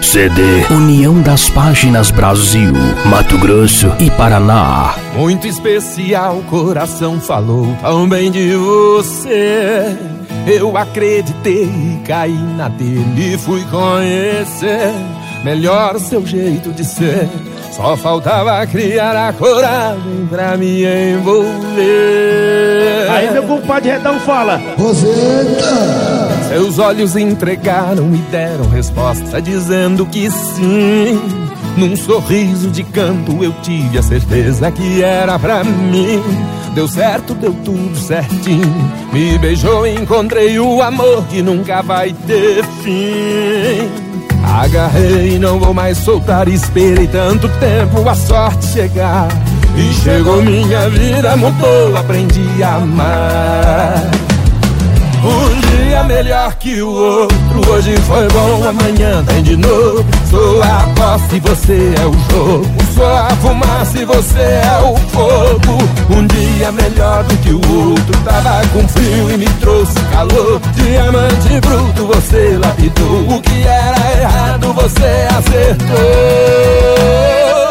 CD União das Páginas Brasil, Mato Grosso e Paraná. Muito especial, coração falou tão bem de você. Eu acreditei e caí na dele e fui conhecer melhor o seu jeito de ser. Só faltava criar a coragem pra me envolver. Aí meu compadre Redão fala: Roseta. Seus olhos entregaram e deram resposta dizendo que sim. Num sorriso de canto eu tive a certeza que era pra mim. Deu certo, deu tudo certinho. Me beijou e encontrei o amor que nunca vai ter fim. Agarrei, não vou mais soltar. Esperei tanto tempo a sorte chegar. E chegou minha vida, mudou, aprendi a amar. Um dia melhor que o outro. Hoje foi bom, amanhã tem de novo. Sou a aposta e você é o jogo. Sou a fumaça e você é o fogo. Um dia melhor do que o outro. Tava com frio e me trouxe calor. Diamante bruto você lapidou. O que era errado você acertou.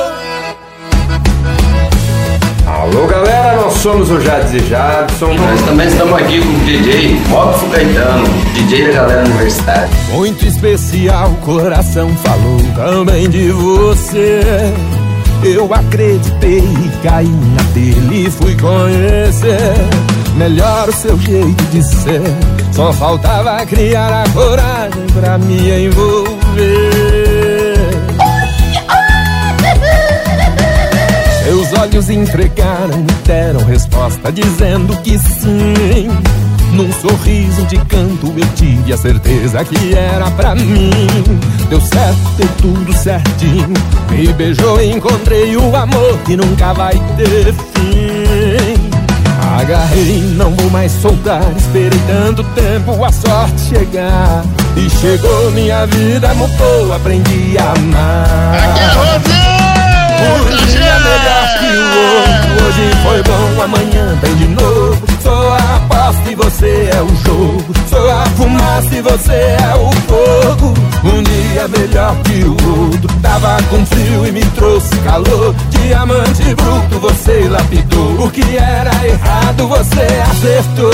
Alô galera, nós somos o Jades e Jadson. Nós também estamos aqui com o DJ Robson Caetano, DJ da galera universitária. Muito especial, coração falou também de você. Eu acreditei e caí na dele e fui conhecer melhor o seu jeito de ser. Só faltava criar a coragem pra me envolver. Seus olhos entregaram e deram resposta dizendo que sim. Num sorriso de canto eu tive a certeza que era pra mim. Deu certo, deu tudo certinho. Me beijou e encontrei o amor que nunca vai ter fim. Agarrei, não vou mais soltar. Esperei tanto tempo a sorte chegar. E chegou minha vida, mudou, aprendi a amar. Um dia melhor que o outro. Hoje foi bom, amanhã tem de novo. Sou a aposta e você é o jogo. Sou a fumaça e você é o fogo. Um dia melhor que o outro. Tava com frio e me trouxe calor. Diamante bruto você lapidou. O que era errado você acertou.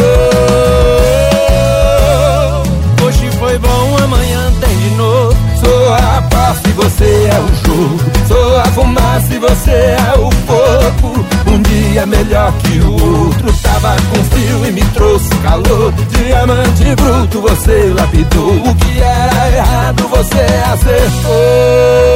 Hoje foi bom, amanhã tem de novo. Sou a aposta e você é o jogo. Sou a fumaça e você é o fogo. Um dia melhor que o outro. Tava com frio e me trouxe calor. Diamante bruto você lapidou. O que era errado você acertou.